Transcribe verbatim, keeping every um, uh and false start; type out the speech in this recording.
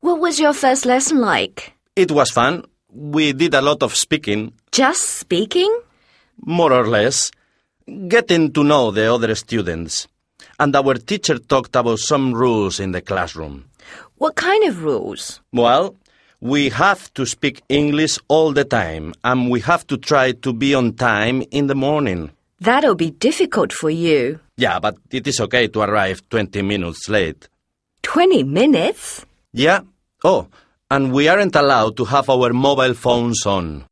What was your first lesson like? It was fun. We did a lot of speaking. Just speaking? More or less. Getting to know the other students. And our teacher talked about some rules in the classroom. What kind of rules? Well, we have to speak English all the time, and we have to try to be on time in the morning. That'll be difficult for you. Yeah, but it is okay to arrive twenty minutes late. Twenty minutes? Yeah. Oh, and we aren't allowed to have our mobile phones on.